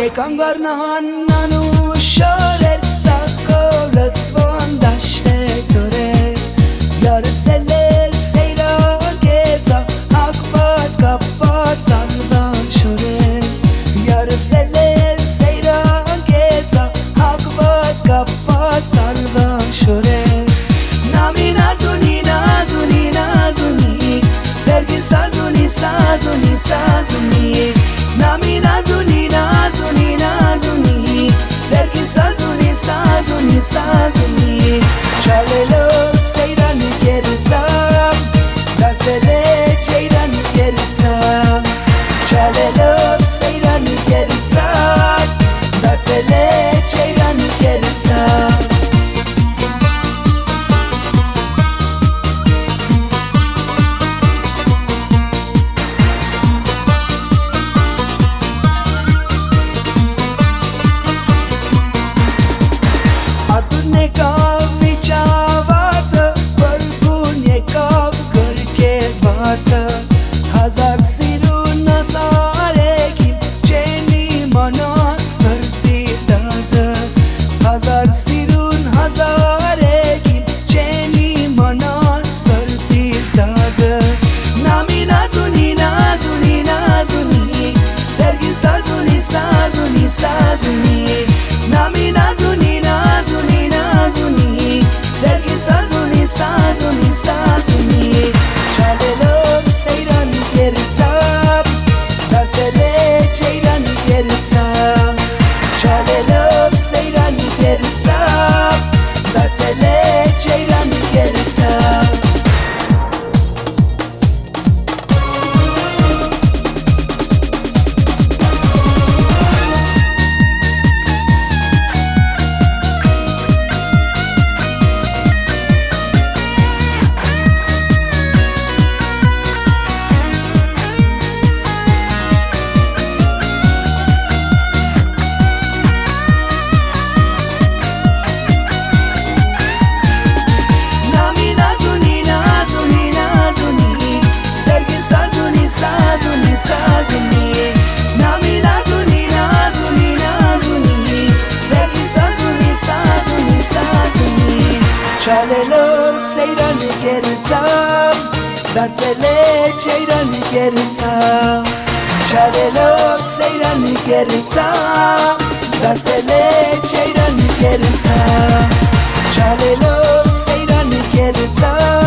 Kangarnan nanu şörer Takolat svanda ştetore Yar seller seyra geta Akbat kapat alvan şörer Yar seller seyra geta Akbat kapat alvan şörer Nami nazuni nazuni nazuni Sergi sazuni sazuni sazuni Nami nazuni nazuni nazuni Sergi sazuni sazuni sazuni Çalelo seyran geritam Gazele ceyran geritam Çalelo seyran geritam Gazele ceyran geritam Hazar sirun nazarekim Ceni mana sırtizdadı Hazar sirun hazarekim Ceni mana sırtizdadı Nami nazuni nazuni nazuni Sergi sazuni sazuni sazuni Nami nazuni nazuni nazuni Sergi sazuni sazuni sazuni Çalelo seyran geritam Gazele ceyran geritam Çalelo seyran geritam Gazele ceyran geritam Sazuni sazuni Nami nazuni nazuni nazuni Sergi sazuni sazuni sazuni Çalelo seyran geritam Gazele ceyran geritam Çalelo seyran geritam Gazele ceyran geritam Çalelo seyran geritam